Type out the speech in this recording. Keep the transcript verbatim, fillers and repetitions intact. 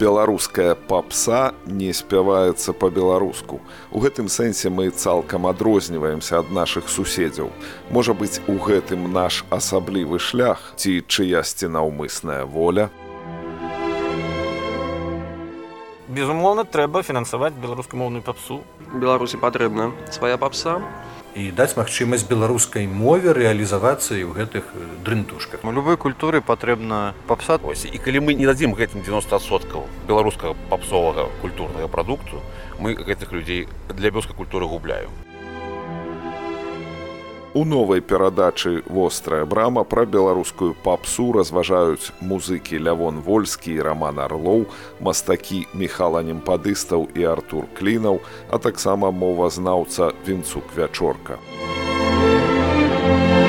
Беларуская папса не спяваецца па-беларуску. У гэтым сэнсе мы цалкам адрозніваемся ад нашых суседзяў. Можа быць, у гэтым наш асаблівы шлях ці чыясьці наўмысная воля? Безумоўна, трэба фінансаваць беларускамоўную папсу. Беларусі патрэбна свая папса. І даць магчымасць беларускай мове рэалізавацца і ў гэтых дрынтушках. У любой культуры патрэбна папса. І калі мы не дадзім гэтым дзевяносто адсоткаў беларускага папсовага культурнага прадукту, мы гэтых людзей для беларускай культуры губляем. У новай перадачы «Вострая брама» пра беларускую папсу разважаюць музыкі Лявон Вольскі і Раман Арлоў, мастакі Міхал Анемпадыстаў і Артур Клінаў, а таксама мовазнаўца Вінцук Вячорка.